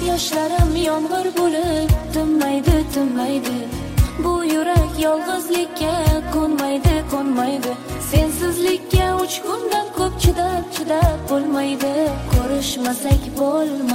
Yoshlarim yomg'ir bo'lib tinmaydi, tinmaydi. Bu yurak yolg'izlikka ko'nmaydi. Sensizlikka 3 kundan ko'p chidab bo'lmaydi. Ko'rishmasak bo'lmaydi.